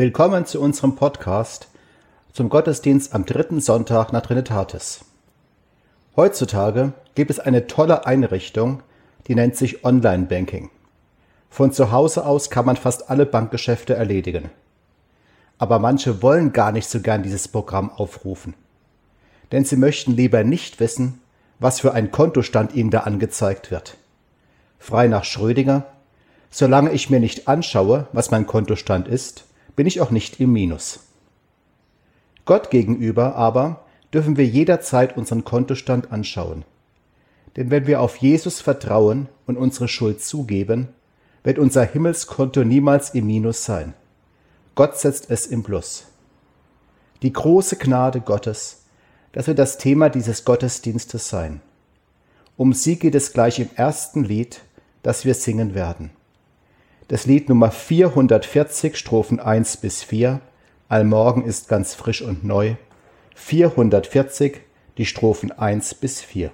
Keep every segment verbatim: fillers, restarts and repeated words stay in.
Willkommen zu unserem Podcast zum Gottesdienst am dritten Sonntag nach Trinitatis. Heutzutage gibt es eine tolle Einrichtung, die nennt sich Online-Banking. Von zu Hause aus kann man fast alle Bankgeschäfte erledigen. Aber manche wollen gar nicht so gern dieses Programm aufrufen. Denn sie möchten lieber nicht wissen, was für ein Kontostand ihnen da angezeigt wird. Frei nach Schrödinger: Solange ich mir nicht anschaue, was mein Kontostand ist, bin ich auch nicht im Minus. Gott gegenüber aber dürfen wir jederzeit unseren Kontostand anschauen. Denn wenn wir auf Jesus vertrauen und unsere Schuld zugeben, wird unser Himmelskonto niemals im Minus sein. Gott setzt es im Plus. Die große Gnade Gottes, das wird das Thema dieses Gottesdienstes sein. Um sie geht es gleich im ersten Lied, das wir singen werden. Das Lied Nummer vierhundertvierzig, Strophen eins bis vier, Allmorgen ist ganz frisch und neu. vierhundertvierzig, die Strophen eins bis vier.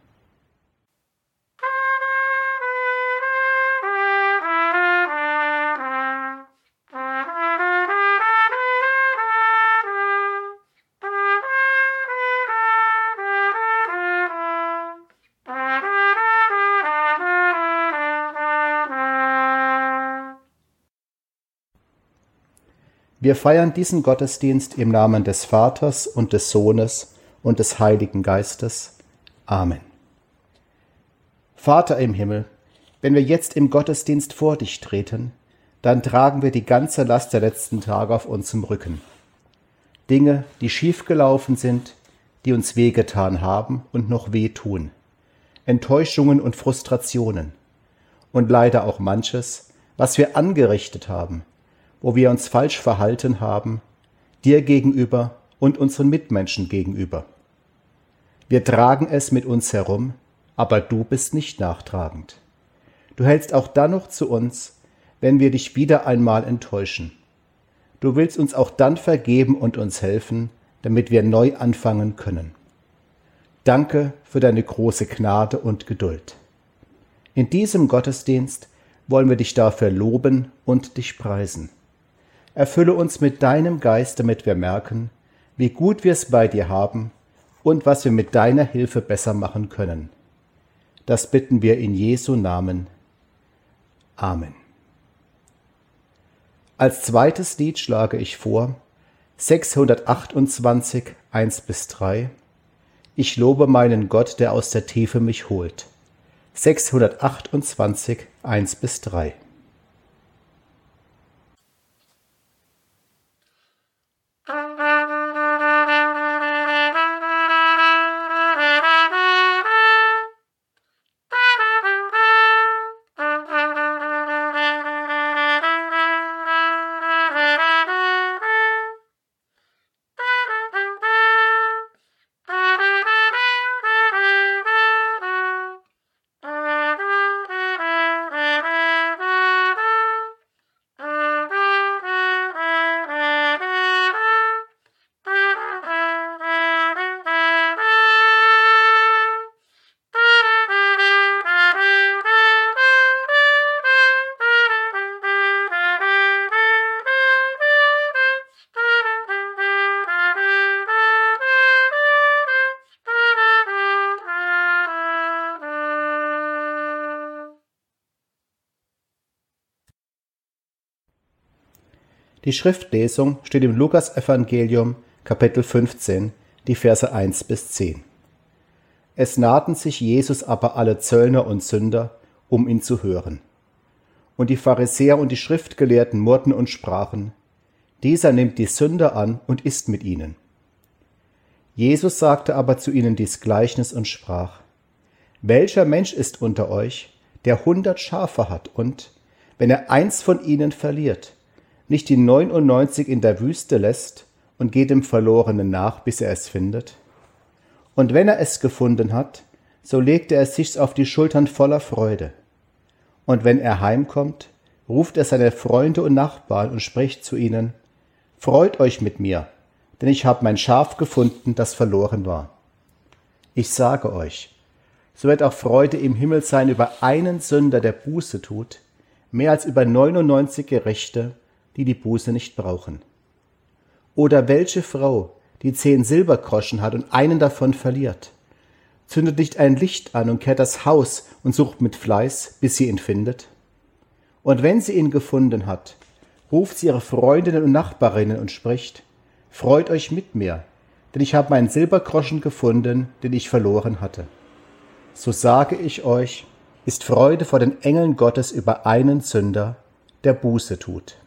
Wir feiern diesen Gottesdienst im Namen des Vaters und des Sohnes und des Heiligen Geistes. Amen. Vater im Himmel, wenn wir jetzt im Gottesdienst vor dich treten, dann tragen wir die ganze Last der letzten Tage auf unserem Rücken. Dinge, die schiefgelaufen sind, die uns wehgetan haben und noch wehtun. Enttäuschungen und Frustrationen. Und leider auch manches, was wir angerichtet haben, wo wir uns falsch verhalten haben, dir gegenüber und unseren Mitmenschen gegenüber. Wir tragen es mit uns herum, aber du bist nicht nachtragend. Du hältst auch dann noch zu uns, wenn wir dich wieder einmal enttäuschen. Du willst uns auch dann vergeben und uns helfen, damit wir neu anfangen können. Danke für deine große Gnade und Geduld. In diesem Gottesdienst wollen wir dich dafür loben und dich preisen. Erfülle uns mit deinem Geist, damit wir merken, wie gut wir es bei dir haben und was wir mit deiner Hilfe besser machen können. Das bitten wir in Jesu Namen. Amen. Als zweites Lied schlage ich vor sechshundertachtundzwanzig, eins bis drei. Ich lobe meinen Gott, der aus der Tiefe mich holt. sechshundertachtundzwanzig, eins bis drei. Die Schriftlesung steht im Lukas-Evangelium, Kapitel fünfzehn, die Verse eins bis zehn. Es nahten sich Jesus aber alle Zöllner und Sünder, um ihn zu hören. Und die Pharisäer und die Schriftgelehrten murrten und sprachen: Dieser nimmt die Sünder an und isst mit ihnen. Jesus sagte aber zu ihnen dies Gleichnis und sprach: Welcher Mensch ist unter euch, der hundert Schafe hat und, wenn er eins von ihnen verliert, nicht die neunundneunzig in der Wüste lässt und geht dem Verlorenen nach, bis er es findet? Und wenn er es gefunden hat, so legt er es sich auf die Schultern voller Freude. Und wenn er heimkommt, ruft er seine Freunde und Nachbarn und spricht zu ihnen: Freut euch mit mir, denn ich habe mein Schaf gefunden, das verloren war. Ich sage euch, so wird auch Freude im Himmel sein über einen Sünder, der Buße tut, mehr als über neunundneunzig Gerechte, die die Buße nicht brauchen? Oder welche Frau, die zehn Silbergroschen hat und einen davon verliert, zündet nicht ein Licht an und kehrt das Haus und sucht mit Fleiß, bis sie ihn findet? Und wenn sie ihn gefunden hat, ruft sie ihre Freundinnen und Nachbarinnen und spricht: Freut euch mit mir, denn ich habe meinen Silbergroschen gefunden, den ich verloren hatte. So sage ich euch, ist Freude vor den Engeln Gottes über einen Sünder, der Buße tut.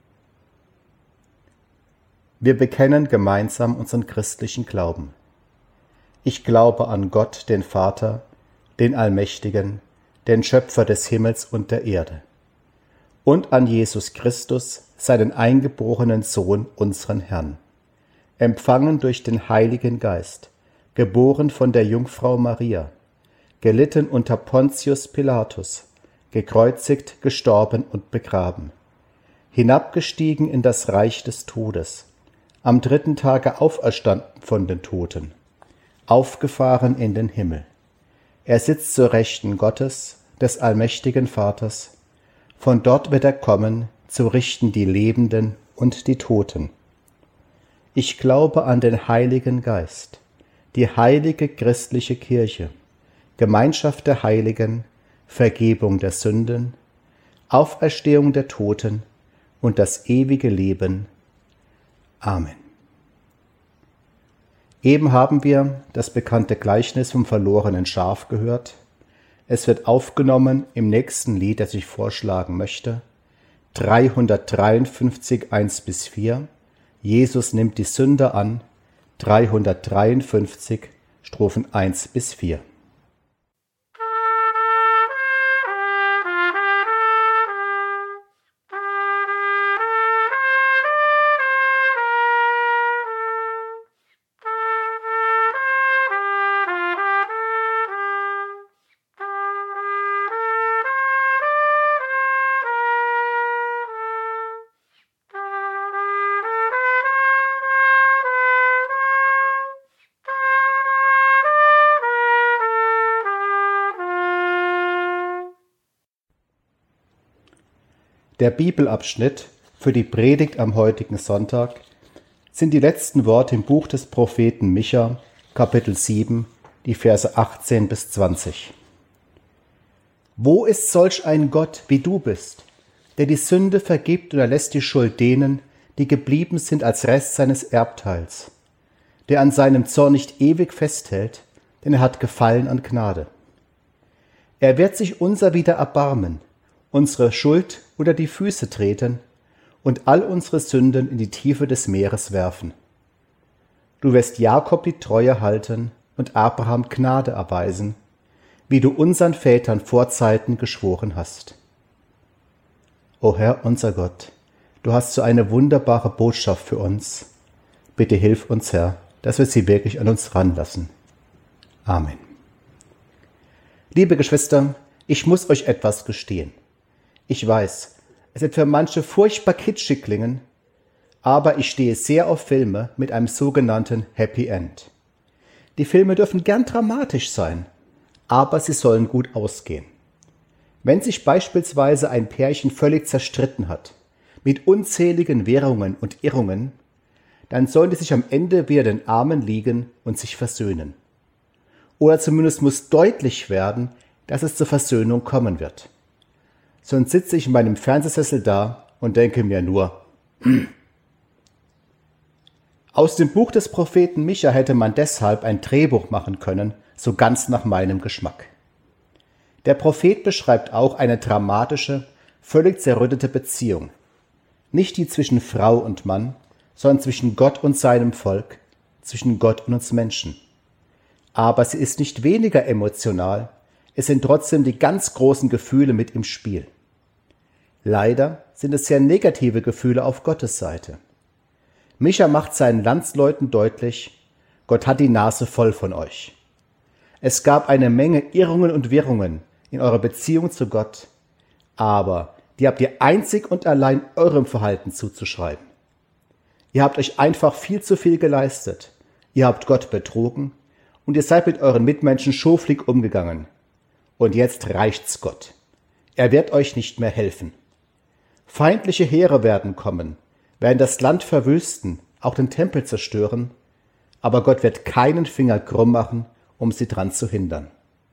Wir bekennen gemeinsam unseren christlichen Glauben. Ich glaube an Gott, den Vater, den Allmächtigen, den Schöpfer des Himmels und der Erde, und an Jesus Christus, seinen eingeborenen Sohn, unseren Herrn, empfangen durch den Heiligen Geist, geboren von der Jungfrau Maria, gelitten unter Pontius Pilatus, gekreuzigt, gestorben und begraben, hinabgestiegen in das Reich des Todes, am dritten Tage auferstanden von den Toten, aufgefahren in den Himmel. Er sitzt zur Rechten Gottes, des allmächtigen Vaters. Von dort wird er kommen, zu richten die Lebenden und die Toten. Ich glaube an den Heiligen Geist, die heilige christliche Kirche, Gemeinschaft der Heiligen, Vergebung der Sünden, Auferstehung der Toten und das ewige Leben. Amen. Eben haben wir das bekannte Gleichnis vom verlorenen Schaf gehört. Es wird aufgenommen im nächsten Lied, das ich vorschlagen möchte. dreihundertdreiundfünfzig, eins bis vier. Jesus nimmt die Sünder an. dreihundertdreiundfünfzig, Strophen eins bis vier. Der Bibelabschnitt für die Predigt am heutigen Sonntag sind die letzten Worte im Buch des Propheten Micha, Kapitel sieben, die Verse achtzehn bis zwanzig. Wo ist solch ein Gott, wie du bist, der die Sünde vergibt und erlässt die Schuld denen, die geblieben sind als Rest seines Erbteils, der an seinem Zorn nicht ewig festhält, denn er hat Gefallen an Gnade. Er wird sich unser wieder erbarmen, unsere Schuld unter die Füße treten und all unsere Sünden in die Tiefe des Meeres werfen. Du wirst Jakob die Treue halten und Abraham Gnade erweisen, wie du unseren Vätern vor Zeiten geschworen hast. O Herr, unser Gott, du hast so eine wunderbare Botschaft für uns. Bitte hilf uns, Herr, dass wir sie wirklich an uns ranlassen. Amen. Liebe Geschwister, ich muss euch etwas gestehen. Ich weiß, es wird für manche furchtbar kitschig klingen, aber ich stehe sehr auf Filme mit einem sogenannten Happy End. Die Filme dürfen gern dramatisch sein, aber sie sollen gut ausgehen. Wenn sich beispielsweise ein Pärchen völlig zerstritten hat, mit unzähligen Währungen und Irrungen, dann sollen die sich am Ende wieder in den Armen liegen und sich versöhnen. Oder zumindest muss deutlich werden, dass es zur Versöhnung kommen wird. Sonst sitze ich in meinem Fernsehsessel da und denke mir nur, hm. Aus dem Buch des Propheten Micha hätte man deshalb ein Drehbuch machen können, so ganz nach meinem Geschmack. Der Prophet beschreibt auch eine dramatische, völlig zerrüttete Beziehung. Nicht die zwischen Frau und Mann, sondern zwischen Gott und seinem Volk, zwischen Gott und uns Menschen. Aber sie ist nicht weniger emotional, es sind trotzdem die ganz großen Gefühle mit im Spiel. Leider sind es sehr negative Gefühle auf Gottes Seite. Micha macht seinen Landsleuten deutlich, Gott hat die Nase voll von euch. Es gab eine Menge Irrungen und Wirrungen in eurer Beziehung zu Gott, aber die habt ihr einzig und allein eurem Verhalten zuzuschreiben. Ihr habt euch einfach viel zu viel geleistet, ihr habt Gott betrogen und ihr seid mit euren Mitmenschen schoflig umgegangen. Und jetzt reicht's Gott. Er wird euch nicht mehr helfen. Feindliche Heere werden kommen, werden das Land verwüsten, auch den Tempel zerstören, aber Gott wird keinen Finger krumm machen, um sie dran zu hindern.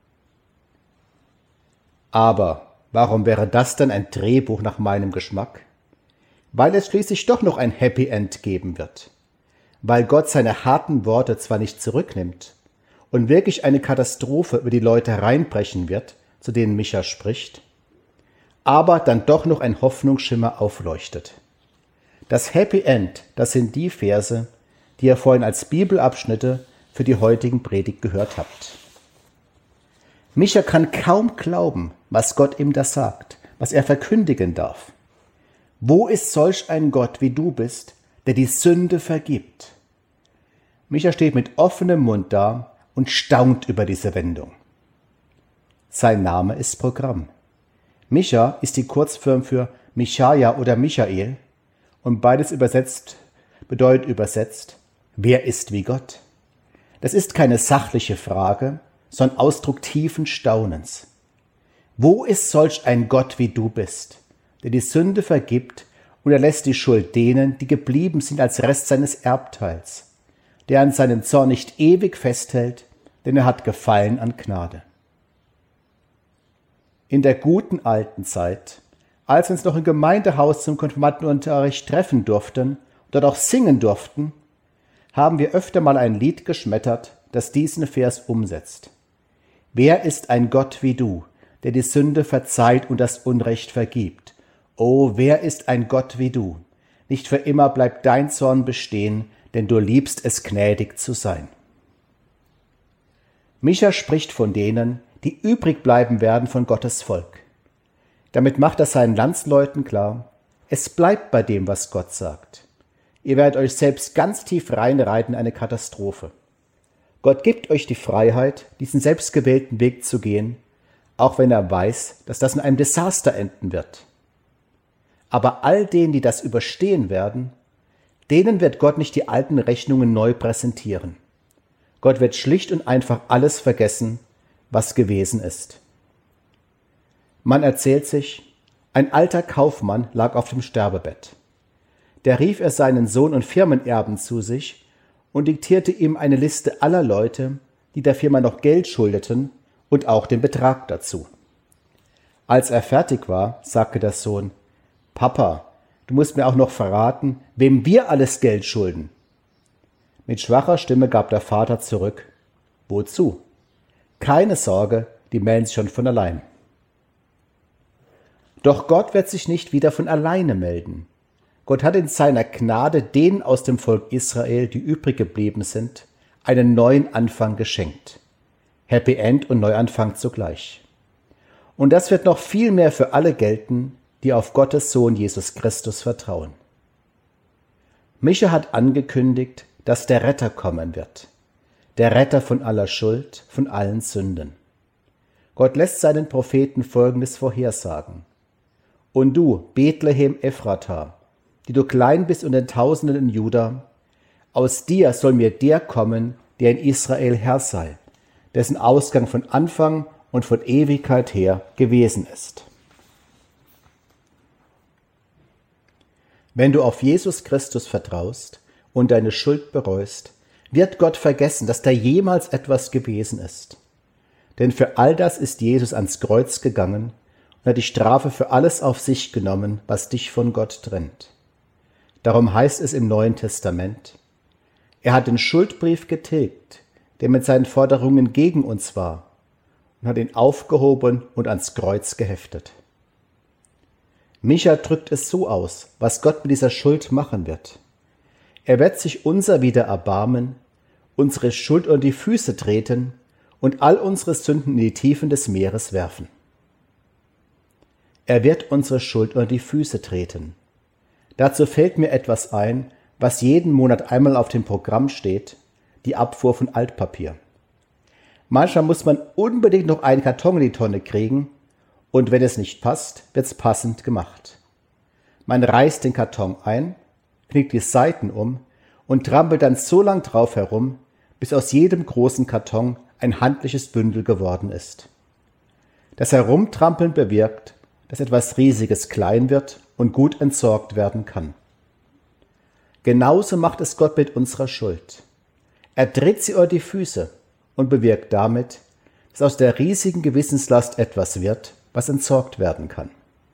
Aber warum wäre das denn ein Drehbuch nach meinem Geschmack? Weil es schließlich doch noch ein Happy End geben wird. Weil Gott seine harten Worte zwar nicht zurücknimmt und wirklich eine Katastrophe über die Leute hereinbrechen wird, zu denen Micha spricht, aber dann doch noch ein Hoffnungsschimmer aufleuchtet. Das Happy End, das sind die Verse, die ihr vorhin als Bibelabschnitte für die heutigen Predigt gehört habt. Micha kann kaum glauben, was Gott ihm da sagt, was er verkündigen darf. Wo ist solch ein Gott wie du bist, der die Sünde vergibt? Micha steht mit offenem Mund da und staunt über diese Wendung. Sein Name ist Programm. Micha ist die Kurzform für Michaja oder Michael und beides übersetzt bedeutet übersetzt, wer ist wie Gott? Das ist keine sachliche Frage, sondern Ausdruck tiefen Staunens. Wo ist solch ein Gott wie du bist, der die Sünde vergibt und erlässt die Schuld denen, die geblieben sind als Rest seines Erbteils, der an seinem Zorn nicht ewig festhält, denn er hat Gefallen an Gnade. In der guten alten Zeit, als wir uns noch im Gemeindehaus zum Konfirmandenunterricht treffen durften und dort auch singen durften, haben wir öfter mal ein Lied geschmettert, das diesen Vers umsetzt. Wer ist ein Gott wie du, der die Sünde verzeiht und das Unrecht vergibt? O, wer ist ein Gott wie du? Nicht für immer bleibt dein Zorn bestehen, denn du liebst es, gnädig zu sein. Micha spricht von denen, die übrig bleiben werden von Gottes Volk. Damit macht er seinen Landsleuten klar, es bleibt bei dem, was Gott sagt. Ihr werdet euch selbst ganz tief reinreiten in eine Katastrophe. Gott gibt euch die Freiheit, diesen selbstgewählten Weg zu gehen, auch wenn er weiß, dass das in einem Desaster enden wird. Aber all denen, die das überstehen werden, denen wird Gott nicht die alten Rechnungen neu präsentieren. Gott wird schlicht und einfach alles vergessen, was gewesen ist. Man erzählt sich, ein alter Kaufmann lag auf dem Sterbebett. Da rief er seinen Sohn und Firmenerben zu sich und diktierte ihm eine Liste aller Leute, die der Firma noch Geld schuldeten und auch den Betrag dazu. Als er fertig war, sagte der Sohn, »Papa, du musst mir auch noch verraten, wem wir alles Geld schulden.« Mit schwacher Stimme gab der Vater zurück, »Wozu? Keine Sorge, die melden sich schon von allein.« Doch Gott wird sich nicht wieder von alleine melden. Gott hat in seiner Gnade denen aus dem Volk Israel, die übrig geblieben sind, einen neuen Anfang geschenkt. Happy End und Neuanfang zugleich. Und das wird noch viel mehr für alle gelten, die auf Gottes Sohn Jesus Christus vertrauen. Micha hat angekündigt, dass der Retter kommen wird. Der Retter von aller Schuld, von allen Sünden. Gott lässt seinen Propheten Folgendes vorhersagen. Und du, Bethlehem Ephrata, die du klein bist unter den Tausenden in Juda, aus dir soll mir der kommen, der in Israel Herr sei, dessen Ausgang von Anfang und von Ewigkeit her gewesen ist. Wenn du auf Jesus Christus vertraust und deine Schuld bereust, wird Gott vergessen, dass da jemals etwas gewesen ist. Denn für all das ist Jesus ans Kreuz gegangen und hat die Strafe für alles auf sich genommen, was dich von Gott trennt. Darum heißt es im Neuen Testament, er hat den Schuldbrief getilgt, der mit seinen Forderungen gegen uns war, und hat ihn aufgehoben und ans Kreuz geheftet. Micha drückt es so aus, was Gott mit dieser Schuld machen wird. Er wird sich unser wieder erbarmen, unsere Schuld unter die Füße treten und all unsere Sünden in die Tiefen des Meeres werfen. Er wird unsere Schuld unter die Füße treten. Dazu fällt mir etwas ein, was jeden Monat einmal auf dem Programm steht, die Abfuhr von Altpapier. Manchmal muss man unbedingt noch einen Karton in die Tonne kriegen und wenn es nicht passt, wird's passend gemacht. Man reißt den Karton ein, knickt die Seiten um und trampelt dann so lang drauf herum, bis aus jedem großen Karton ein handliches Bündel geworden ist. Das Herumtrampeln bewirkt, dass etwas Riesiges klein wird und gut entsorgt werden kann. Genauso macht es Gott mit unserer Schuld. Er tritt sie unter die Füße und bewirkt damit, dass aus der riesigen Gewissenslast etwas wird, was entsorgt werden kann.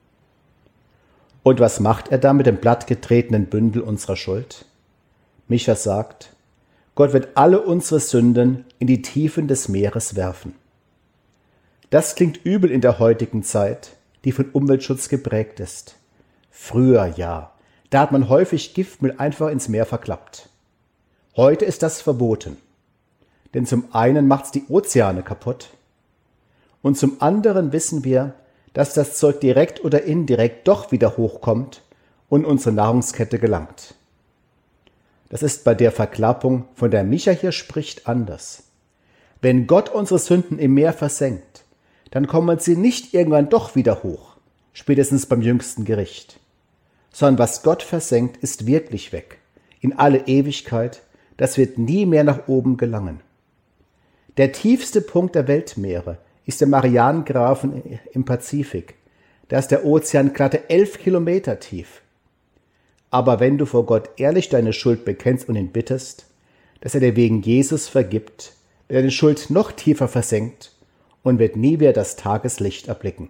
Und was macht er da mit dem plattgetretenen Bündel unserer Schuld? Micha sagt, Gott wird alle unsere Sünden in die Tiefen des Meeres werfen. Das klingt übel in der heutigen Zeit, die von Umweltschutz geprägt ist. Früher ja, da hat man häufig Giftmüll einfach ins Meer verklappt. Heute ist das verboten. Denn zum einen macht's die Ozeane kaputt und zum anderen wissen wir, dass das Zeug direkt oder indirekt doch wieder hochkommt und unsere Nahrungskette gelangt. Das ist bei der Verklappung, von der Micha hier spricht, anders. Wenn Gott unsere Sünden im Meer versenkt, dann kommen sie nicht irgendwann doch wieder hoch, spätestens beim jüngsten Gericht. Sondern was Gott versenkt, ist wirklich weg, in alle Ewigkeit, das wird nie mehr nach oben gelangen. Der tiefste Punkt der Weltmeere ist der Marianengraben im Pazifik. Da ist der Ozean glatte elf Kilometer tief. Aber wenn du vor Gott ehrlich deine Schuld bekennst und ihn bittest, dass er dir wegen Jesus vergibt, wird deine Schuld noch tiefer versenkt und wird nie wieder das Tageslicht erblicken.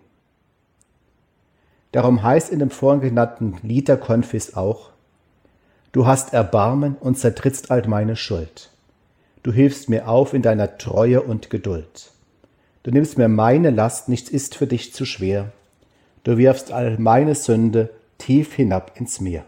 Darum heißt in dem vorhin genannten Lied der Konfis auch, du hast Erbarmen und zertrittst all meine Schuld. Du hilfst mir auf in deiner Treue und Geduld. Du nimmst mir meine Last, nichts ist für dich zu schwer. Du wirfst all meine Sünde tief hinab ins Meer.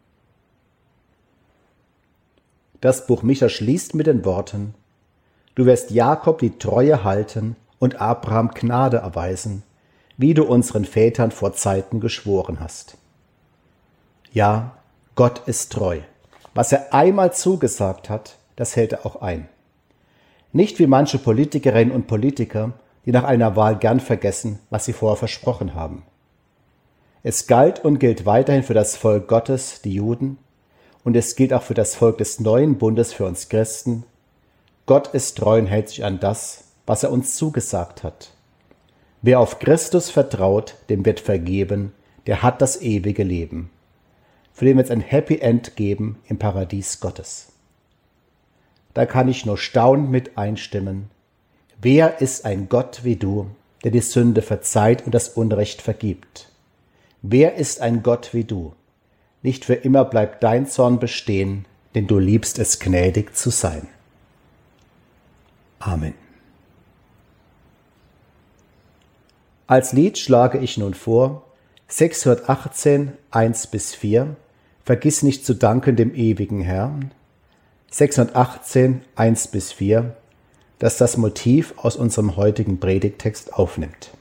Das Buch Micha schließt mit den Worten, du wirst Jakob die Treue halten und Abraham Gnade erweisen, wie du unseren Vätern vor Zeiten geschworen hast. Ja, Gott ist treu. Was er einmal zugesagt hat, das hält er auch ein. Nicht wie manche Politikerinnen und Politiker, die nach einer Wahl gern vergessen, was sie vorher versprochen haben. Es galt und gilt weiterhin für das Volk Gottes, die Juden, und es gilt auch für das Volk des neuen Bundes, für uns Christen. Gott ist treu und hält sich an das, was er uns zugesagt hat. Wer auf Christus vertraut, dem wird vergeben, der hat das ewige Leben. Für den wird es ein Happy End geben im Paradies Gottes. Da kann ich nur staunend mit einstimmen. Wer ist ein Gott wie du, der die Sünde verzeiht und das Unrecht vergibt? Wer ist ein Gott wie du? Nicht für immer bleibt dein Zorn bestehen, denn du liebst es, gnädig zu sein. Amen. Als Lied schlage ich nun vor, sechshundertachtzehn, eins bis vier, Vergiss nicht zu danken dem ewigen Herrn, sechshundertachtzehn, eins bis vier, das das Motiv aus unserem heutigen Predigttext aufnimmt.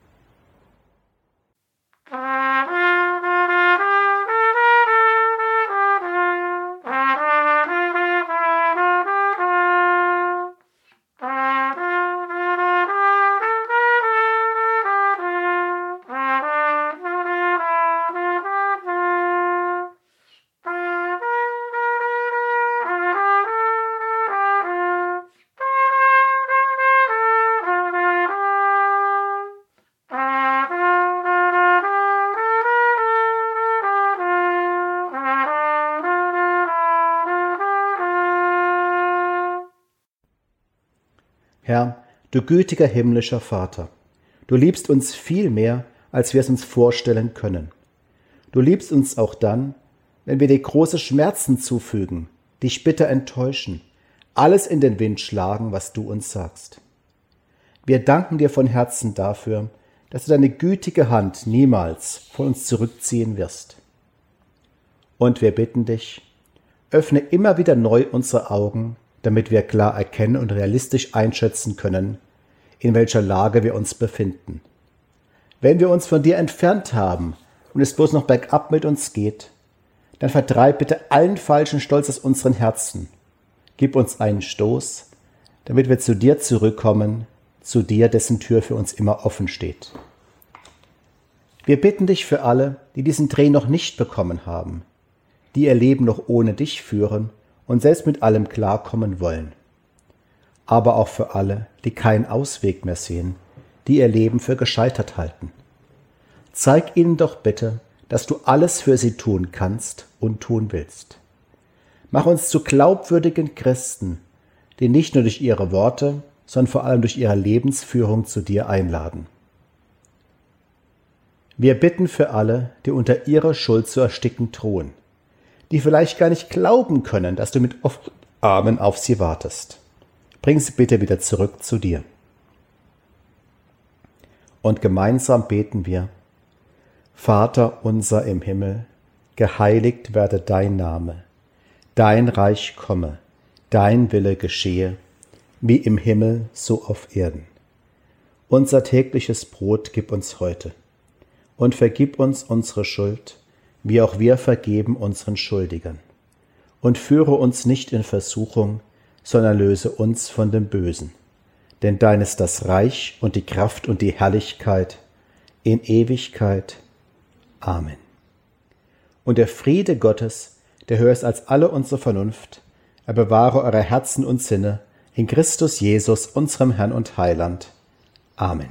Herr, du gütiger himmlischer Vater, du liebst uns viel mehr, als wir es uns vorstellen können. Du liebst uns auch dann, wenn wir dir große Schmerzen zufügen, dich bitter enttäuschen, alles in den Wind schlagen, was du uns sagst. Wir danken dir von Herzen dafür, dass du deine gütige Hand niemals von uns zurückziehen wirst. Und wir bitten dich, öffne immer wieder neu unsere Augen, damit wir klar erkennen und realistisch einschätzen können, in welcher Lage wir uns befinden. Wenn wir uns von dir entfernt haben und es bloß noch bergab mit uns geht, dann vertreib bitte allen falschen Stolz aus unseren Herzen. Gib uns einen Stoß, damit wir zu dir zurückkommen, zu dir, dessen Tür für uns immer offen steht. Wir bitten dich für alle, die diesen Dreh noch nicht bekommen haben, die ihr Leben noch ohne dich führen und selbst mit allem klarkommen wollen. Aber auch für alle, die keinen Ausweg mehr sehen, die ihr Leben für gescheitert halten. zeig ihnen doch bitte, dass du alles für sie tun kannst und tun willst. Mach uns zu glaubwürdigen Christen, die nicht nur durch ihre Worte, sondern vor allem durch ihre Lebensführung zu dir einladen. Wir bitten für alle, die unter ihrer Schuld zu ersticken drohen, die vielleicht gar nicht glauben können, dass du mit offenen Armen auf sie wartest. Bring sie bitte wieder zurück zu dir. Und gemeinsam beten wir: Vater unser im Himmel, geheiligt werde dein Name, dein Reich komme, dein Wille geschehe, wie im Himmel so auf Erden. Unser tägliches Brot gib uns heute und vergib uns unsere Schuld, wie auch wir vergeben unseren Schuldigern. Und führe uns nicht in Versuchung, sondern löse uns von dem Bösen. Denn dein ist das Reich und die Kraft und die Herrlichkeit in Ewigkeit. Amen. Und der Friede Gottes, der höher ist als alle unsere Vernunft, er bewahre eure Herzen und Sinne in Christus Jesus, unserem Herrn und Heiland. Amen.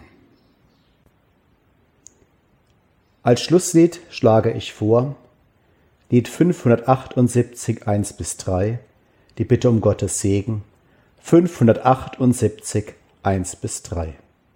Als Schlusslied schlage ich vor Lied fünfhundertachtundsiebzig, eins bis drei, die Bitte um Gottes Segen, fünfhundertachtundsiebzig, eins bis drei.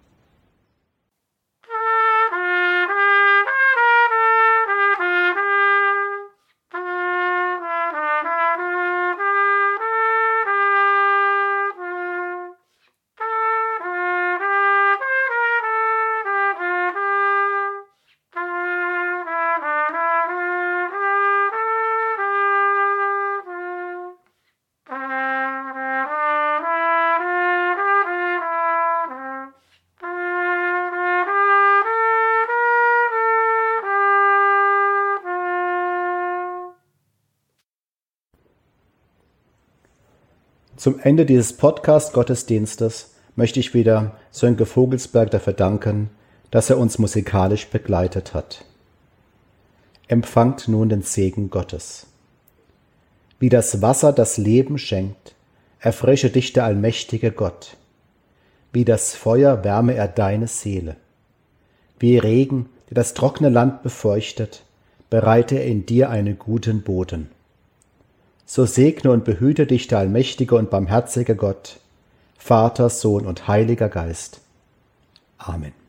Zum Ende dieses Podcast-Gottesdienstes möchte ich wieder Sönke Vogelsberg dafür danken, dass er uns musikalisch begleitet hat. Empfangt nun den Segen Gottes. Wie das Wasser das Leben schenkt, erfrische dich der allmächtige Gott. Wie das Feuer wärme er deine Seele. Wie Regen, der das trockene Land befeuchtet, bereite er in dir einen guten Boden. So segne und behüte dich der allmächtige und barmherzige Gott, Vater, Sohn und Heiliger Geist. Amen.